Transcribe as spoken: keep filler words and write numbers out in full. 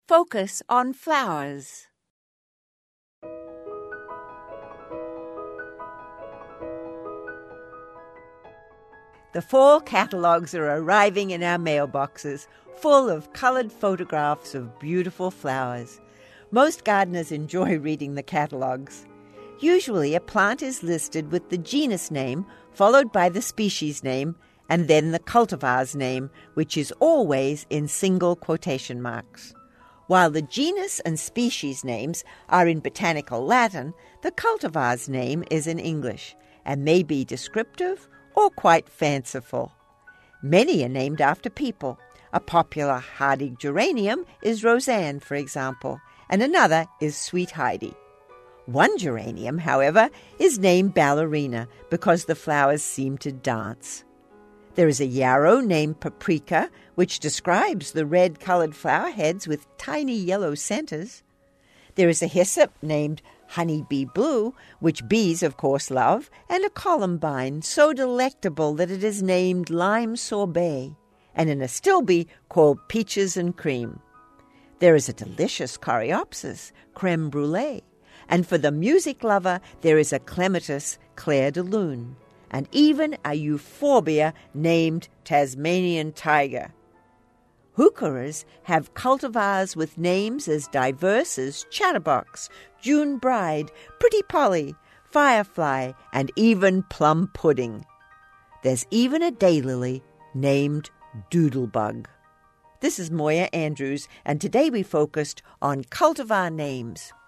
Focus on flowers. The fall catalogues are arriving in our mailboxes, full of coloured photographs of beautiful flowers. Most gardeners enjoy reading the catalogues. Usually a plant is listed with the genus name, followed by the species name, and then the cultivar's name, which is always in single quotation marks. While the genus and species names are in botanical Latin, the cultivar's name is in English, and may be descriptive or quite fanciful. Many are named after people. A popular hardy geranium is Roseanne, for example, and another is Sweet Heidi. One geranium, however, is named Ballerina because the flowers seem to dance. There is a yarrow named Paprika, which describes the red-coloured flower heads with tiny yellow centres. There is a hyssop named Honeybee Blue, which bees, of course, love, and a columbine so delectable that it is named Lime Sorbet, and an astilbe called Peaches and Cream. There is a delicious coreopsis, Creme Brulee, and for the music lover there is a clematis, Clair de Lune, and even a euphorbia named Tasmanian Tiger. Heucheras have cultivars with names as diverse as Chatterbox, June Bride, Pretty Polly, Firefly, and even Plum Pudding. There's even a daylily named Doodlebug. This is Moya Andrews, and today we focused on cultivar names.